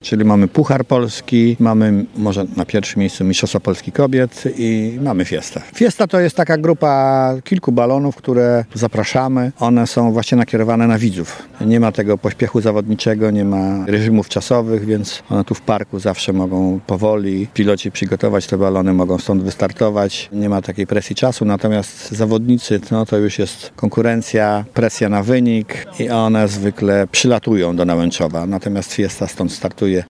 Czyli mamy Puchar Polski, mamy może na pierwszym miejscu Mistrzostwa Polski Kobiet i mamy Fiestę. Fiesta to jest taka grupa kilku balonów, które zapraszamy. One są właśnie nakierowane na widzów. Nie ma tego pośpiechu zawodniczego, nie ma reżimów czasowych, więc one tu w parku zawsze mogą powoli. Piloci przygotować te balony, mogą stąd wystartować. Nie ma takiej presji czasu, natomiast zawodnicy, no to już jest konkurencja, presja na wynik i one zwykle przylatują do Nałęczowa. Natomiast Fiesta stąd startuje